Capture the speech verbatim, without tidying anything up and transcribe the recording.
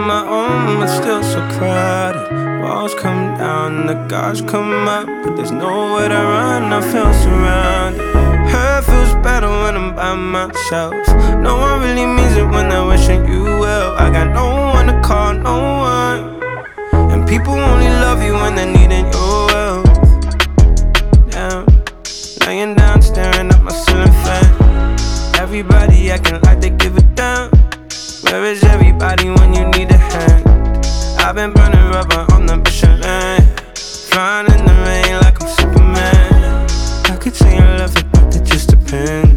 my own, but still so crowded. Walls come down and the guards come up, but there's nowhere to run, I feel surrounded. Hurt feels better when I'm by myself. No one really means it when they're wishing you well. I got no one to call, no one. And people only love you when they're needing your well. Damn, laying down staring at my ceiling fan. Everybody acting like they give a damn. Where is everybody when you need a hand? I've been burning rubber on the Michelin, flying in the rain like I'm Superman. I could say I love it, but it just depends.